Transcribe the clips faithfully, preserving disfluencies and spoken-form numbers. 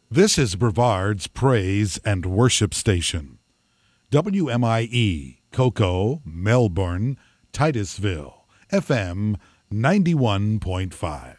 This is Brevard's Praise and Worship Station. W M I E, Cocoa, Melbourne, Titusville, F M ninety-one point five.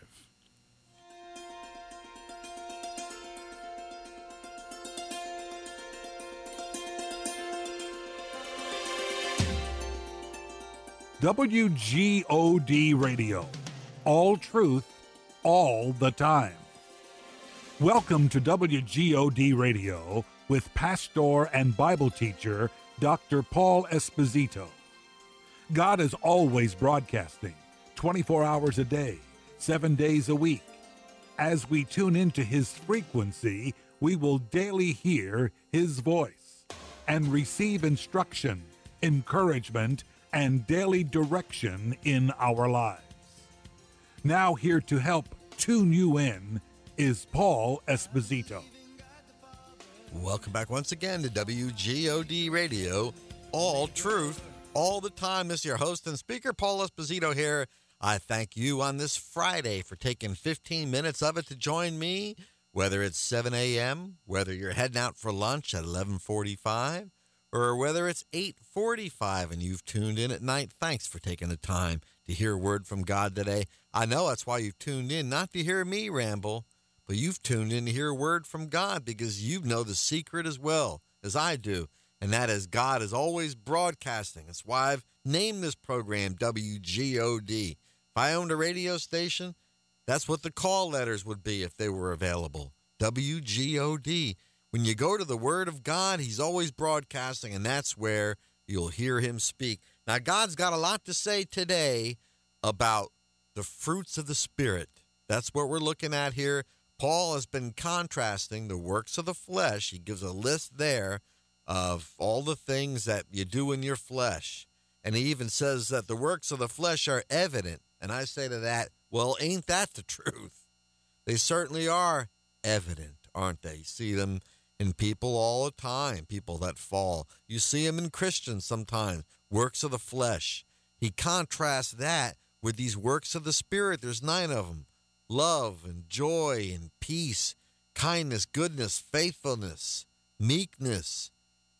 W G O D Radio. All truth, all the time. Welcome to W G O D Radio with pastor and Bible teacher Doctor Paul Esposito. God is always broadcasting, twenty-four hours a day, seven days a week. As we tune into His frequency, we will daily hear His voice and receive instruction, encouragement, and daily direction in our lives. Now here to help tune you in is Paul Esposito. Welcome back once again to W G O D Radio, all truth, all the time. This is your host and speaker, Paul Esposito here. I thank you on this Friday for taking fifteen minutes of it to join me, whether it's seven a.m., whether you're heading out for lunch at eleven forty-five, or whether it's eight forty-five and you've tuned in at night. Thanks for taking the time to hear a word from God today. I know that's why you've tuned in, not to hear me ramble, but you've tuned in to hear a word from God because you know the secret as well as I do, and that is God is always broadcasting. That's why I've named this program W G O D. If I owned a radio station, that's what the call letters would be if they were available. W G O D. When you go to the Word of God, He's always broadcasting, and that's where you'll hear Him speak. Now, God's got a lot to say today about the fruits of the Spirit. That's what we're looking at here. Paul has been contrasting the works of the flesh. He gives a list there of all the things that you do in your flesh. And he even says that the works of the flesh are evident. And I say to that, well, ain't that the truth? They certainly are evident, aren't they? You see them in people all the time, people that fall. You see them in Christians sometimes, works of the flesh. He contrasts that with these works of the Spirit. There's nine of them. Love and joy and peace, kindness, goodness, faithfulness, meekness,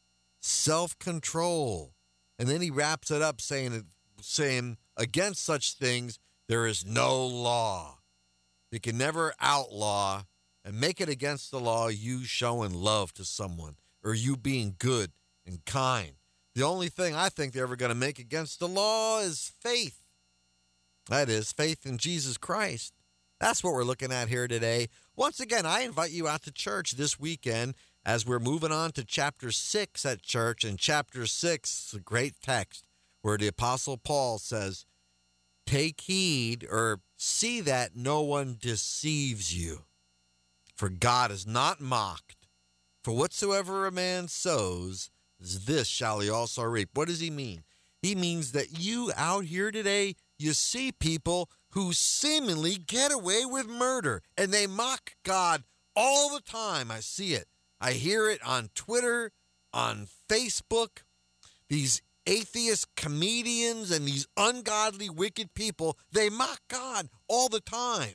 self-control. And then he wraps it up saying, saying, against such things there is no law. You can never outlaw and make it against the law you showing love to someone or you being good and kind. The only thing I think they're ever going to make against the law is faith. That is, faith in Jesus Christ. That's what we're looking at here today. Once again, I invite you out to church this weekend as we're moving on to chapter six at church. And chapter six is a great text where the Apostle Paul says, take heed or see that no one deceives you. For God is not mocked. For whatsoever a man sows, this shall he also reap. What does he mean? He means that you out here today, you see people who seemingly get away with murder, and they mock God all the time. I see it. I hear it on Twitter, on Facebook. These atheist comedians and these ungodly, wicked people, they mock God all the time.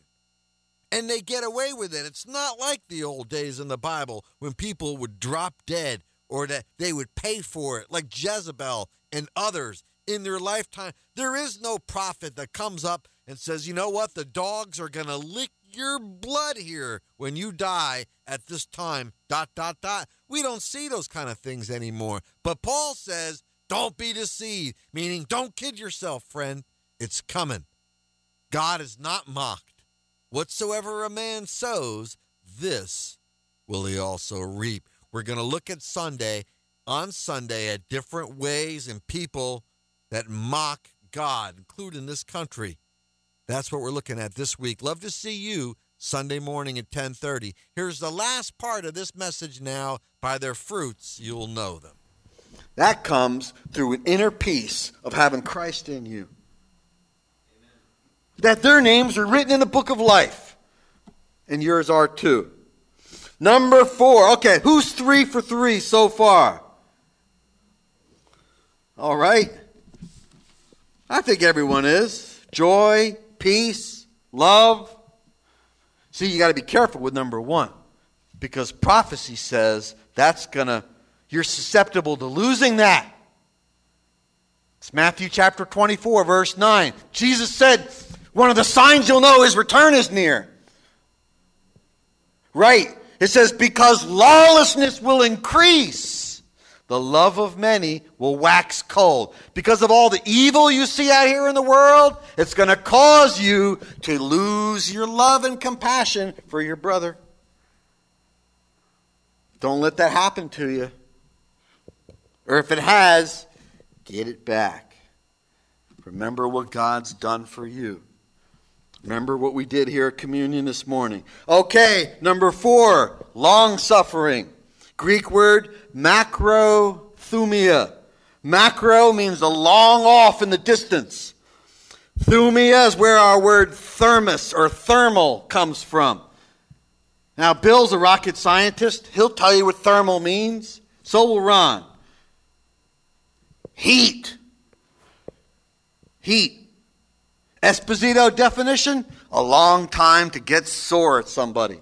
And they get away with it. It's not like the old days in the Bible when people would drop dead or that they would pay for it, like Jezebel and others in their lifetime. There is no prophet that comes up and says, you know what, the dogs are going to lick your blood here when you die at this time, dot, dot, dot. We don't see those kind of things anymore. But Paul says, don't be deceived, meaning don't kid yourself, friend. It's coming. God is not mocked. Whatsoever a man sows, this will he also reap. We're going to look at Sunday, on Sunday, at different ways and people that mock God, including this country. That's what we're looking at this week. Love to see you Sunday morning at ten thirty. Here's the last part of this message now. By their fruits, you'll know them. That comes through an inner peace of having Christ in you. That their names are written in the book of life. And yours are too. Number four. Okay, who's three for three so far? All right. I think everyone is. Joy, peace, love. See, you got to be careful with number one. Because prophecy says that's going to, you're susceptible to losing that. It's Matthew chapter twenty-four, verse nine. Jesus said, one of the signs you'll know his return is near. Right. It says, because lawlessness will increase, the love of many will wax cold. Because of all the evil you see out here in the world, it's going to cause you to lose your love and compassion for your brother. Don't let that happen to you. Or if it has, get it back. Remember what God's done for you. Remember what we did here at communion this morning. Okay, number four, long-suffering. Greek word, macrothumia. Macro means a long off in the distance. Thumia is where our word thermos or thermal comes from. Now, Bill's a rocket scientist. He'll tell you what thermal means. So will Ron. Heat. Heat. Esposito definition, a long time to get sore at somebody.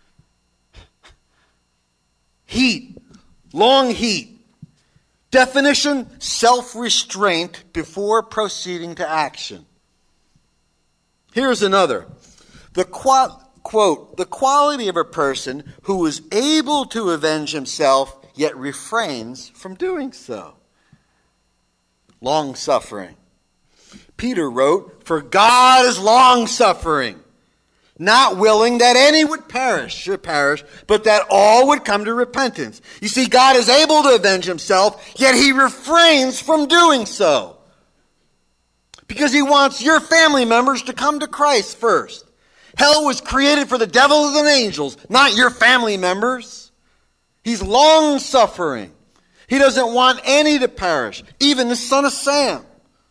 Heat. Long heat. Definition, self-restraint before proceeding to action. Here's another. The quote, quote, the quality of a person who is able to avenge himself yet refrains from doing so. Long-suffering. Peter wrote, for God is long-suffering, not willing that any would perish, should perish, but that all would come to repentance. You see, God is able to avenge himself, yet he refrains from doing so. Because he wants your family members to come to Christ first. Hell was created for the devils and angels, not your family members. He's long-suffering. He doesn't want any to perish, even the son of Sam.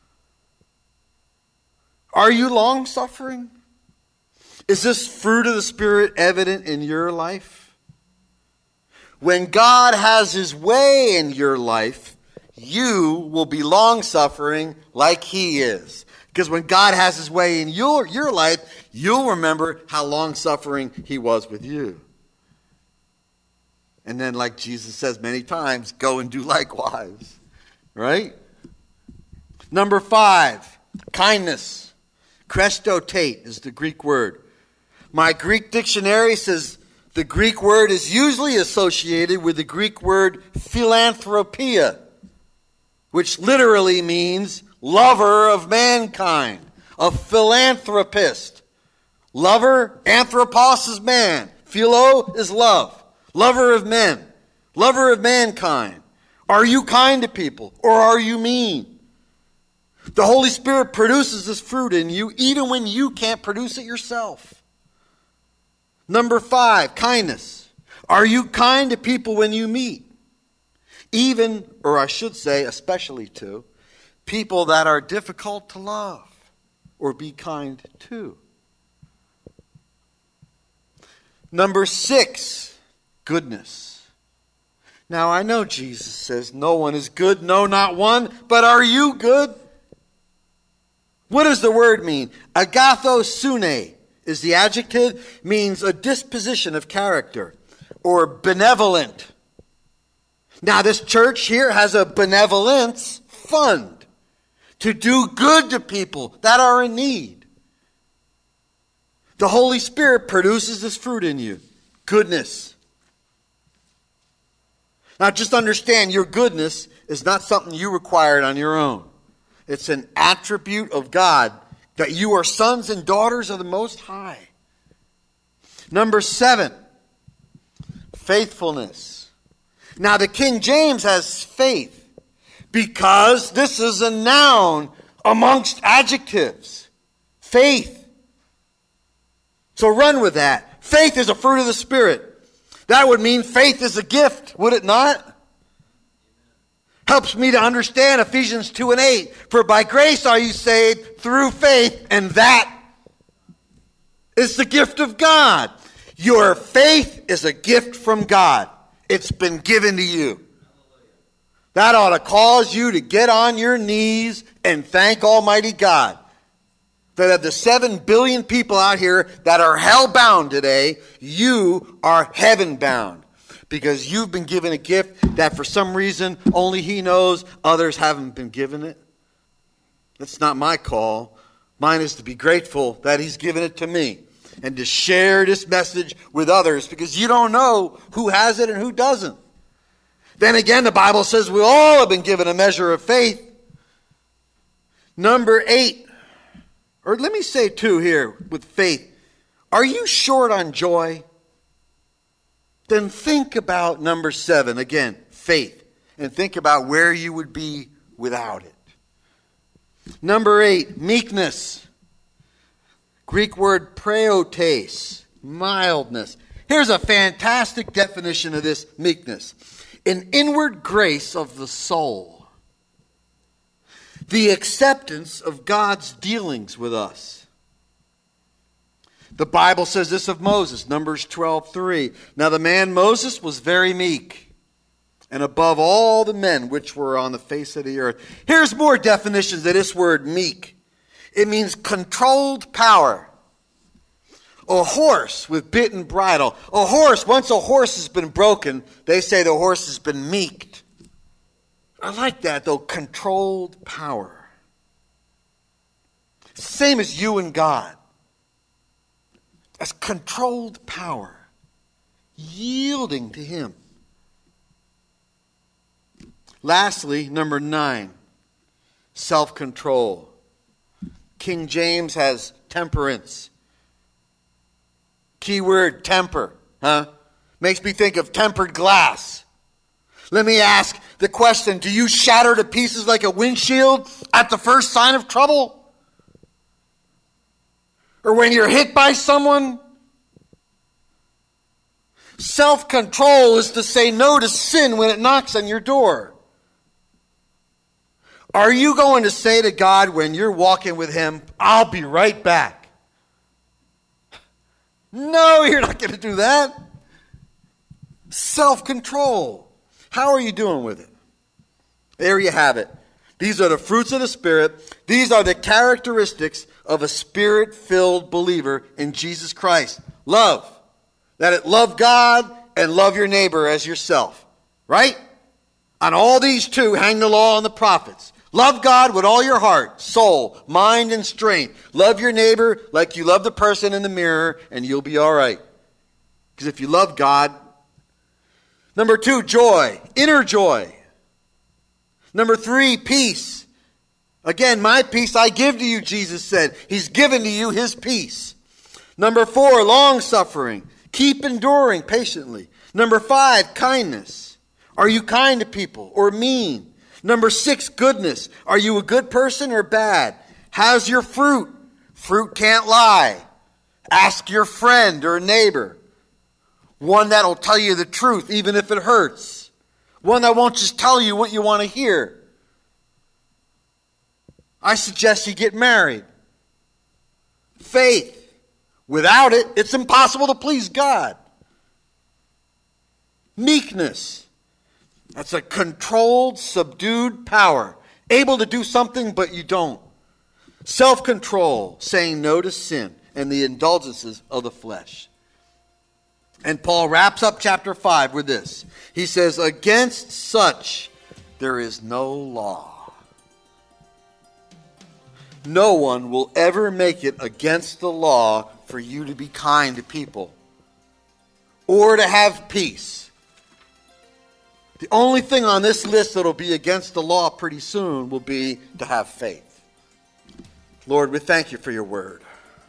Are you long-suffering? Is this fruit of the Spirit evident in your life? When God has his way in your life, you will be long-suffering like he is. Because when God has his way in your, your life, you'll remember how long-suffering he was with you. And then, like Jesus says many times, go and do likewise. Right? Number five, kindness. Krestotate is the Greek word. My Greek dictionary says the Greek word is usually associated with the Greek word philanthropia, which literally means lover of mankind, a philanthropist. Lover, anthropos is man, philo is love, lover of men, lover of mankind. Are you kind to people or are you mean? The Holy Spirit produces this fruit in you even when you can't produce it yourself. Number five, kindness. Are you kind to people when you meet? Even, or I should say, especially to, people that are difficult to love or be kind to. Number six, goodness. Now I know Jesus says no one is good, no, not one, but are you good? What does the word mean? Agathosune is the adjective, means a disposition of character or benevolent. Now this church here has a benevolence fund to do good to people that are in need. The Holy Spirit produces this fruit in you. Goodness. Now just understand your goodness is not something you required on your own. It's an attribute of God that you are sons and daughters of the Most High. Number seven, faithfulness. Now the King James has faith because this is a noun amongst adjectives. Faith. So run with that. Faith is a fruit of the Spirit. That would mean faith is a gift, would it not? Helps me to understand Ephesians two and eight. For by grace are you saved through faith, and that is the gift of God. Your faith is a gift from God. It's been given to you. That ought to cause you to get on your knees and thank Almighty God that of the seven billion people out here that are hell-bound today, you are heaven-bound. Because you've been given a gift that for some reason only He knows, others haven't been given it. That's not my call. Mine is to be grateful that He's given it to me and to share this message with others, because you don't know who has it and who doesn't. Then again, the Bible says we all have been given a measure of faith. Number eight, or let me say two here with faith. Are you short on joy? Then think about number seven, again, faith, and think about where you would be without it. Number eight, meekness. Greek word praotes, mildness. Here's a fantastic definition of this meekness. An inward grace of the soul. The acceptance of God's dealings with us. The Bible says this of Moses, Numbers twelve three. Now the man Moses was very meek, and above all the men which were on the face of the earth. Here's more definitions of this word meek. It means controlled power. A horse with bit and bridle. A horse, once a horse has been broken, they say the horse has been meeked. I like that though, controlled power. Same as you and God. As controlled power. Yielding to Him. Lastly, number nine, self-control. King James has temperance. Key word, temper, huh? Makes me think of tempered glass. Let me ask the question, do you shatter to pieces like a windshield at the first sign of trouble? Or when you're hit by someone? Self-control is to say no to sin when it knocks on your door. Are you going to say to God when you're walking with Him, I'll be right back? No, you're not going to do that. Self-control. How are you doing with it? There you have it. These are the fruits of the Spirit. These are the characteristics of a Spirit-filled believer in Jesus Christ. Love. That it love God and love your neighbor as yourself. Right? On all these two hang the law and the prophets. Love God with all your heart, soul, mind, and strength. Love your neighbor like you love the person in the mirror, and you'll be all right. Because if you love God. Number two, joy. Inner joy. Number three, peace. Again, my peace I give to you, Jesus said. He's given to you His peace. Number four, long-suffering. Keep enduring patiently. Number five, kindness. Are you kind to people or mean? Number six, goodness. Are you a good person or bad? How's your fruit? Fruit can't lie. Ask your friend or neighbor. One that'll tell you the truth even if it hurts. One that won't just tell you what you want to hear. I suggest you get married. Faith. Without it, it's impossible to please God. Meekness. That's a controlled, subdued power. Able to do something, but you don't. Self-control, saying no to sin and the indulgences of the flesh. And Paul wraps up chapter five with this. He says, against such there is no law. No one will ever make it against the law for you to be kind to people or to have peace. The only thing on this list that will be against the law pretty soon will be to have faith. Lord, we thank you for your word.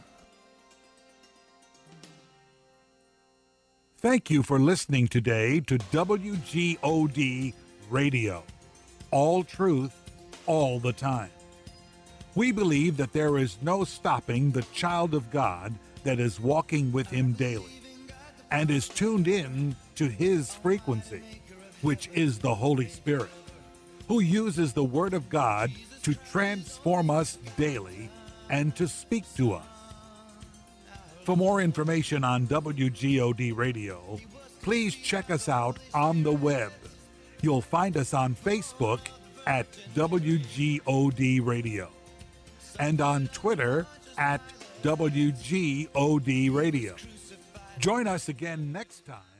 Thank you for listening today to W G O D Radio. All truth, all the time. We believe that there is no stopping the child of God that is walking with Him daily and is tuned in to His frequency, which is the Holy Spirit, who uses the Word of God to transform us daily and to speak to us. For more information on W G O D Radio, please check us out on the web. You'll find us on Facebook at W G O D Radio and on Twitter at W G O D Radio. Join us again next time